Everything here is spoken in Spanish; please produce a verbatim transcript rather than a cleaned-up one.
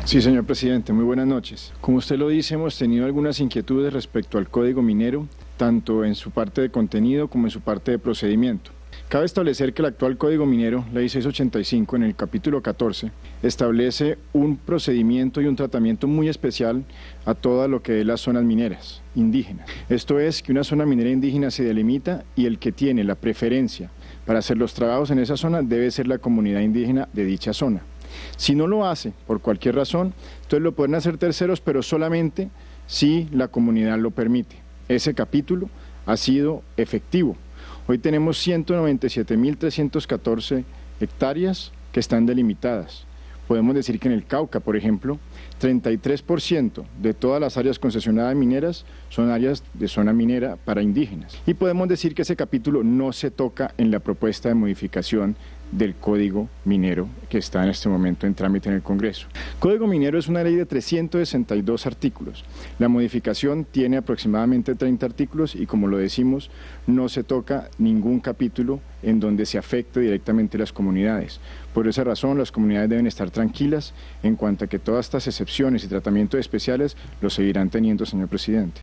Sí, señor presidente, muy buenas noches. Como usted lo dice, hemos tenido algunas inquietudes respecto al Código Minero, tanto en su parte de contenido como en su parte de procedimiento. Cabe establecer que el actual Código Minero, Ley seiscientos ochenta y cinco, en el capítulo catorce, establece un procedimiento y un tratamiento muy especial a todo lo que es las zonas mineras indígenas. Esto es que una zona minera indígena se delimita y el que tiene la preferencia para hacer los trabajos en esa zona debe ser la comunidad indígena de dicha zona. Si no lo hace por cualquier razón, entonces lo pueden hacer terceros, pero solamente si la comunidad lo permite. Ese capítulo ha sido efectivo. Hoy tenemos ciento noventa y siete mil trescientas catorce hectáreas que están delimitadas. Podemos decir que en el Cauca, por ejemplo, treinta y tres por ciento de todas las áreas concesionadas mineras son áreas de zona minera para indígenas. Y podemos decir que ese capítulo no se toca en la propuesta de modificación del Código Minero que está en este momento en trámite en el Congreso. Código Minero es una ley de trescientos sesenta y dos artículos. La modificación tiene aproximadamente treinta artículos y, como lo decimos, no se toca ningún capítulo en donde se afecte directamente a las comunidades. Por esa razón, las comunidades deben estar tranquilas en cuanto a que todas estas excepciones y tratamientos especiales los seguirán teniendo, señor presidente.